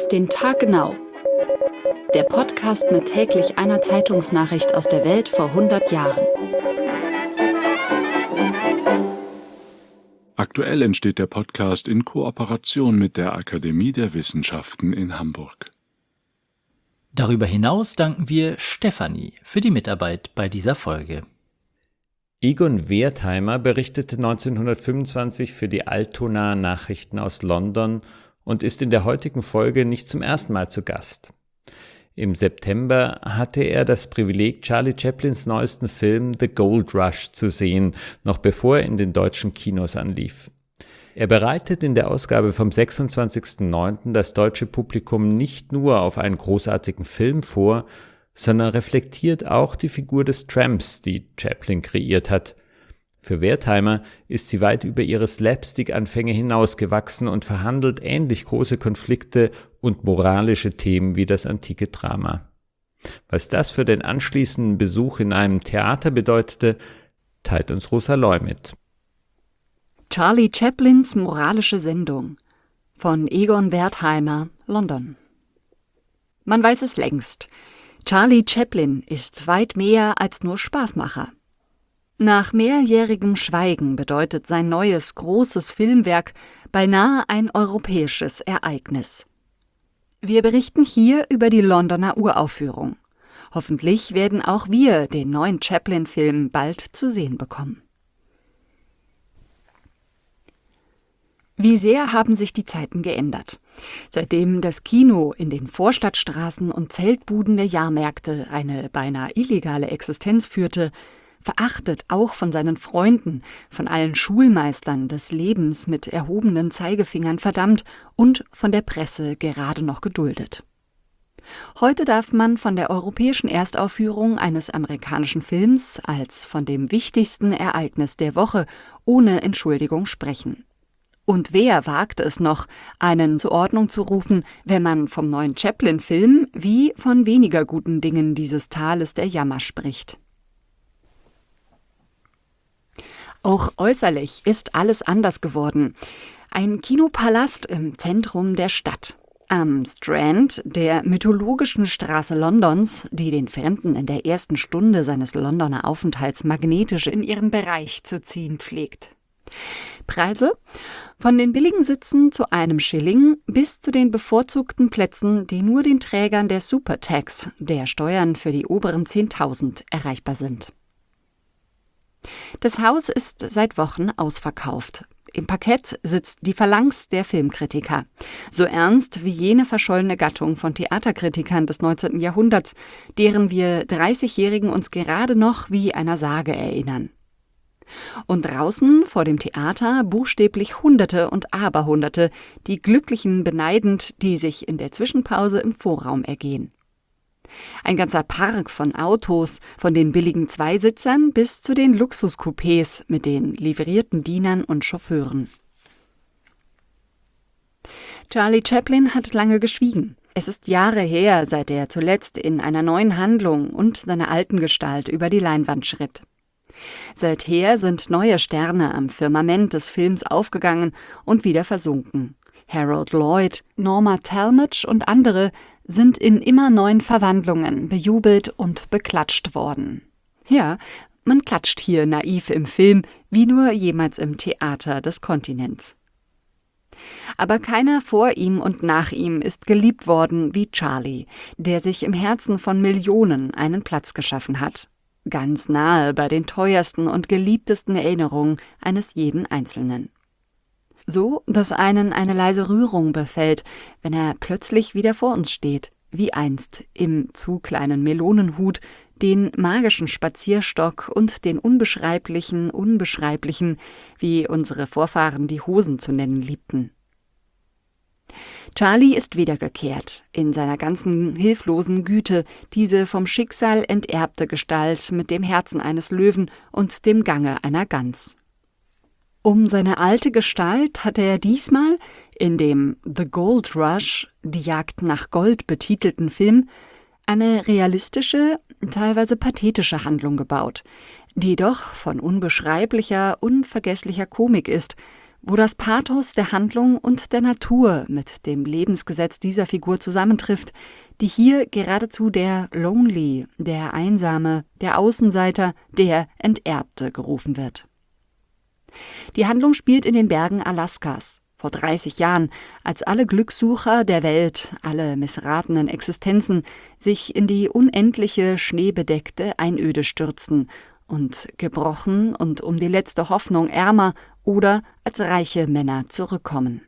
den Tag genau. Der Podcast mit täglich einer Zeitungsnachricht aus der Welt vor 100 Jahren. Aktuell entsteht der Podcast in Kooperation mit der Akademie der Wissenschaften in Hamburg. Darüber hinaus danken wir Stefanie für die Mitarbeit bei dieser Folge. Egon Wertheimer berichtete 1925 für die Altona Nachrichten aus London und ist in der heutigen Folge nicht zum ersten Mal zu Gast. Im September hatte er das Privileg, Charlie Chaplins neuesten Film The Gold Rush zu sehen, noch bevor er in den deutschen Kinos anlief. Er bereitet in der Ausgabe vom 26.09. das deutsche Publikum nicht nur auf einen großartigen Film vor, sondern reflektiert auch die Figur des Tramps, die Chaplin kreiert hat. Für Wertheimer ist sie weit über ihre Slapstick-Anfänge hinausgewachsen und verhandelt ähnlich große Konflikte und moralische Themen wie das antike Drama. Was das für den anschließenden Besuch in einem Theater bedeutete, teilt uns Rosa Loy mit. Charlie Chaplins moralische Sendung von Egon Wertheimer, London. Man weiß es längst. Charlie Chaplin ist weit mehr als nur Spaßmacher. Nach mehrjährigem Schweigen bedeutet sein neues, großes Filmwerk beinahe ein europäisches Ereignis. Wir berichten hier über die Londoner Uraufführung. Hoffentlich werden auch wir den neuen Chaplin-Film bald zu sehen bekommen. Wie sehr haben sich die Zeiten geändert. Seitdem das Kino in den Vorstadtstraßen und Zeltbuden der Jahrmärkte eine beinahe illegale Existenz führte, verachtet auch von seinen Freunden, von allen Schulmeistern des Lebens mit erhobenen Zeigefingern verdammt und von der Presse gerade noch geduldet. Heute darf man von der europäischen Erstaufführung eines amerikanischen Films als von dem wichtigsten Ereignis der Woche ohne Entschuldigung sprechen. Und wer wagt es noch, einen zur Ordnung zu rufen, wenn man vom neuen Chaplin-Film wie von weniger guten Dingen dieses Tales der Jammer spricht? Auch äußerlich ist alles anders geworden. Ein Kinopalast im Zentrum der Stadt. Am Strand, der mythologischen Straße Londons, die den Fremden in der ersten Stunde seines Londoner Aufenthalts magnetisch in ihren Bereich zu ziehen pflegt. Preise? Von den billigen Sitzen zu einem Schilling bis zu den bevorzugten Plätzen, die nur den Trägern der Supertax, der Steuern für die oberen 10.000, erreichbar sind. Das Haus ist seit Wochen ausverkauft. Im Parkett sitzt die Phalanx der Filmkritiker. So ernst wie jene verschollene Gattung von Theaterkritikern des 19. Jahrhunderts, deren wir 30-Jährigen uns gerade noch wie einer Sage erinnern. Und draußen vor dem Theater buchstäblich Hunderte und Aberhunderte, die Glücklichen beneidend, die sich in der Zwischenpause im Vorraum ergehen. Ein ganzer Park von Autos, von den billigen Zweisitzern bis zu den Luxuscoupés mit den livrierten Dienern und Chauffeuren. Charlie Chaplin hat lange geschwiegen. Es ist Jahre her, seit er zuletzt in einer neuen Handlung und seiner alten Gestalt über die Leinwand schritt. Seither sind neue Sterne am Firmament des Films aufgegangen und wieder versunken. Harold Lloyd, Norma Talmadge und andere sind in immer neuen Verwandlungen bejubelt und beklatscht worden. Ja, man klatscht hier naiv im Film, wie nur jemals im Theater des Kontinents. Aber keiner vor ihm und nach ihm ist geliebt worden wie Charlie, der sich im Herzen von Millionen einen Platz geschaffen hat. Ganz nahe bei den teuersten und geliebtesten Erinnerungen eines jeden Einzelnen. So, dass einen eine leise Rührung befällt, wenn er plötzlich wieder vor uns steht, wie einst im zu kleinen Melonenhut, den magischen Spazierstock und den Unbeschreiblichen, wie unsere Vorfahren die Hosen zu nennen liebten. Charlie ist wiedergekehrt, in seiner ganzen hilflosen Güte, diese vom Schicksal enterbte Gestalt mit dem Herzen eines Löwen und dem Gange einer Gans. Um seine alte Gestalt hatte er diesmal in dem The Gold Rush, die Jagd nach Gold betitelten Film, eine realistische, teilweise pathetische Handlung gebaut, die doch von unbeschreiblicher, unvergesslicher Komik ist, wo das Pathos der Handlung und der Natur mit dem Lebensgesetz dieser Figur zusammentrifft, die hier geradezu der Lonely, der Einsame, der Außenseiter, der Enterbte gerufen wird. Die Handlung spielt in den Bergen Alaskas, vor 30 Jahren, als alle Glückssucher der Welt, alle missratenen Existenzen, sich in die unendliche, schneebedeckte Einöde stürzten und gebrochen und um die letzte Hoffnung ärmer oder als reiche Männer zurückkommen.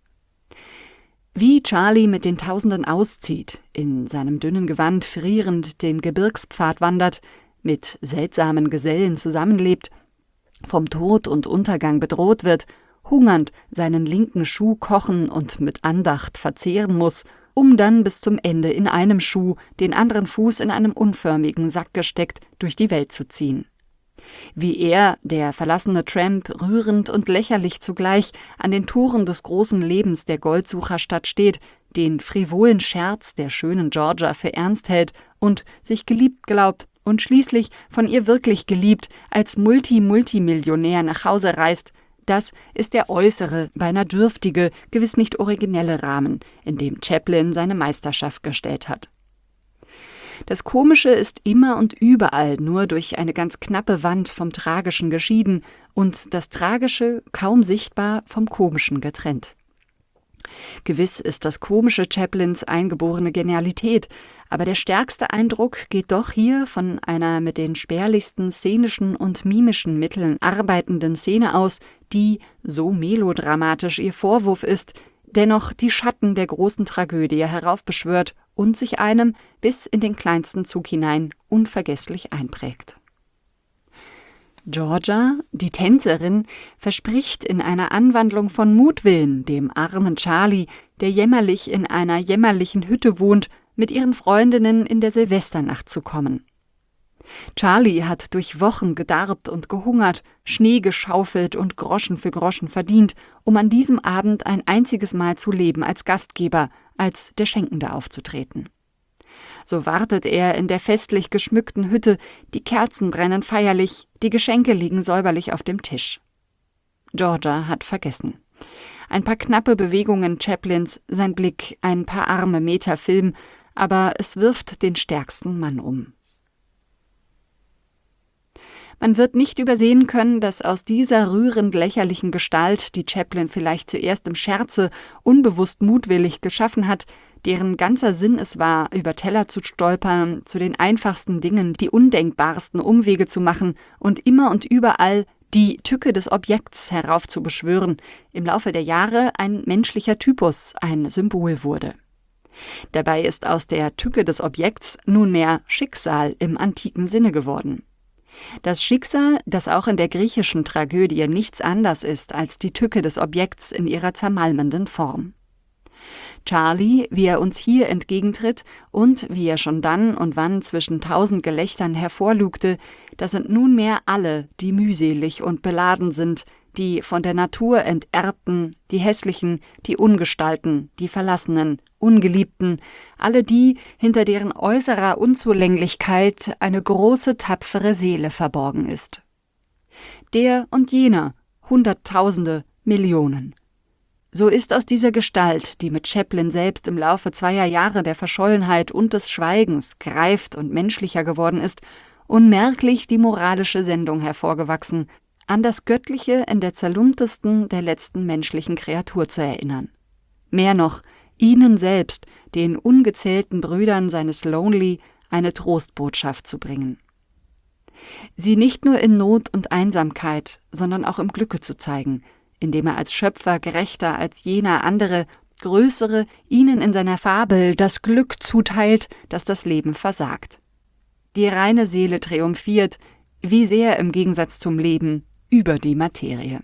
Wie Charlie mit den Tausenden auszieht, in seinem dünnen Gewand frierend den Gebirgspfad wandert, mit seltsamen Gesellen zusammenlebt, vom Tod und Untergang bedroht wird, hungernd seinen linken Schuh kochen und mit Andacht verzehren muss, um dann bis zum Ende in einem Schuh, den anderen Fuß in einem unförmigen Sack gesteckt, durch die Welt zu ziehen. Wie er, der verlassene Tramp, rührend und lächerlich zugleich an den Toren des großen Lebens der Goldsucherstadt steht, den frivolen Scherz der schönen Georgia für ernst hält und sich geliebt glaubt und schließlich von ihr wirklich geliebt als Multimillionär nach Hause reist, das ist der äußere, beinahe dürftige, gewiss nicht originelle Rahmen, in dem Chaplin seine Meisterschaft gestellt hat. Das Komische ist immer und überall nur durch eine ganz knappe Wand vom Tragischen geschieden und das Tragische kaum sichtbar vom Komischen getrennt. Gewiss ist das Komische Chaplins eingeborene Genialität, aber der stärkste Eindruck geht doch hier von einer mit den spärlichsten szenischen und mimischen Mitteln arbeitenden Szene aus, die, so melodramatisch ihr Vorwurf ist, dennoch die Schatten der großen Tragödie heraufbeschwört und sich einem bis in den kleinsten Zug hinein unvergesslich einprägt. Georgia, die Tänzerin, verspricht in einer Anwandlung von Mutwillen dem armen Charlie, der jämmerlich in einer jämmerlichen Hütte wohnt, mit ihren Freundinnen in der Silvesternacht zu kommen. Charlie hat durch Wochen gedarbt und gehungert, Schnee geschaufelt und Groschen für Groschen verdient, um an diesem Abend ein einziges Mal zu leben als Gastgeber, als der Schenkende aufzutreten. So wartet er in der festlich geschmückten Hütte, die Kerzen brennen feierlich, die Geschenke liegen säuberlich auf dem Tisch. Georgia hat vergessen. Ein paar knappe Bewegungen Chaplins, sein Blick, ein paar arme Meter Film, aber es wirft den stärksten Mann um. Man wird nicht übersehen können, dass aus dieser rührend lächerlichen Gestalt, die Chaplin vielleicht zuerst im Scherze, unbewusst mutwillig geschaffen hat, deren ganzer Sinn es war, über Teller zu stolpern, zu den einfachsten Dingen die undenkbarsten Umwege zu machen und immer und überall die Tücke des Objekts heraufzubeschwören, im Laufe der Jahre ein menschlicher Typus, ein Symbol wurde. Dabei ist aus der Tücke des Objekts nunmehr Schicksal im antiken Sinne geworden. Das Schicksal, das auch in der griechischen Tragödie nichts anders ist als die Tücke des Objekts in ihrer zermalmenden Form. Charlie, wie er uns hier entgegentritt und wie er schon dann und wann zwischen 1000 Gelächtern hervorlugte, das sind nunmehr alle, die mühselig und beladen sind, die von der Natur Enterbten, die Hässlichen, die Ungestalten, die Verlassenen, Ungeliebten, alle die, hinter deren äußerer Unzulänglichkeit eine große, tapfere Seele verborgen ist. Der und jener, Hunderttausende, Millionen. So ist aus dieser Gestalt, die mit Chaplin selbst im Laufe 2 Jahre der Verschollenheit und des Schweigens gereift und menschlicher geworden ist, unmerklich die moralische Sendung hervorgewachsen, an das Göttliche in der zerlumptesten der letzten menschlichen Kreatur zu erinnern. Mehr noch, ihnen selbst, den ungezählten Brüdern seines Lonely, eine Trostbotschaft zu bringen. Sie nicht nur in Not und Einsamkeit, sondern auch im Glücke zu zeigen, indem er als Schöpfer gerechter als jener andere, größere, ihnen in seiner Fabel das Glück zuteilt, das das Leben versagt. Die reine Seele triumphiert, wie sehr im Gegensatz zum Leben, über die Materie.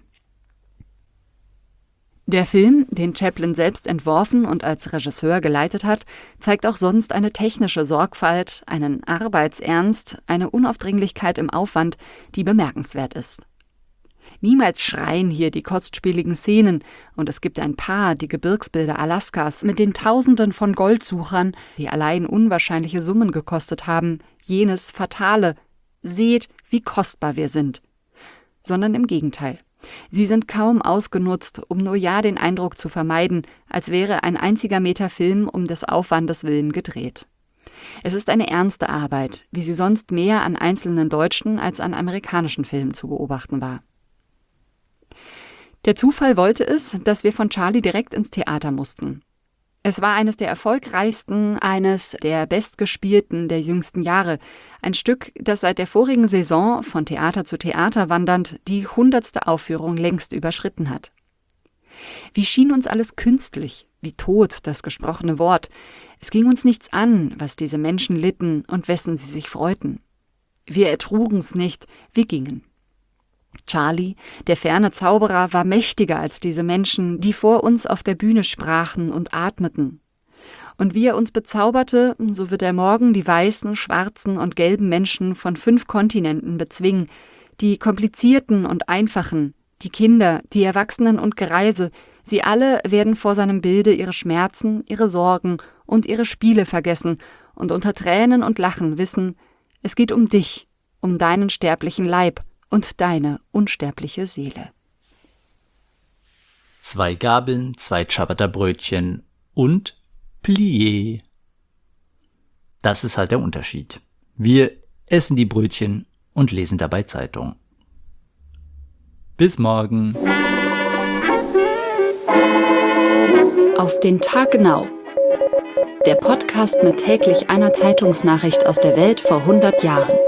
Der Film, den Chaplin selbst entworfen und als Regisseur geleitet hat, zeigt auch sonst eine technische Sorgfalt, einen Arbeitsernst, eine Unaufdringlichkeit im Aufwand, die bemerkenswert ist. Niemals schreien hier die kostspieligen Szenen, und es gibt ein paar, die Gebirgsbilder Alaskas mit den Tausenden von Goldsuchern, die allein unwahrscheinliche Summen gekostet haben, jenes fatale, seht, wie kostbar wir sind, sondern im Gegenteil. Sie sind kaum ausgenutzt, um nur ja den Eindruck zu vermeiden, als wäre ein einziger Meter Film um des Aufwandes willen gedreht. Es ist eine ernste Arbeit, wie sie sonst mehr an einzelnen deutschen als an amerikanischen Filmen zu beobachten war. Der Zufall wollte es, dass wir von Charlie direkt ins Theater mussten. Es war eines der erfolgreichsten, eines der bestgespielten der jüngsten Jahre. Ein Stück, das seit der vorigen Saison, von Theater zu Theater wandernd, die 100. Aufführung längst überschritten hat. Wie schien uns alles künstlich, wie tot das gesprochene Wort. Es ging uns nichts an, was diese Menschen litten und wessen sie sich freuten. Wir ertrugen's nicht, wir gingen. Charlie, der ferne Zauberer, war mächtiger als diese Menschen, die vor uns auf der Bühne sprachen und atmeten. Und wie er uns bezauberte, so wird er morgen die weißen, schwarzen und gelben Menschen von 5 Kontinenten bezwingen, die komplizierten und einfachen, die Kinder, die Erwachsenen und Greise, sie alle werden vor seinem Bilde ihre Schmerzen, ihre Sorgen und ihre Spiele vergessen und unter Tränen und Lachen wissen, es geht um dich, um deinen sterblichen Leib und deine unsterbliche Seele. 2 Gabeln, 2 Ciabatta-Brötchen und Plié. Das ist halt der Unterschied. Wir essen die Brötchen und lesen dabei Zeitung. Bis morgen. Auf den Tag genau. Der Podcast mit täglich einer Zeitungsnachricht aus der Welt vor 100 Jahren.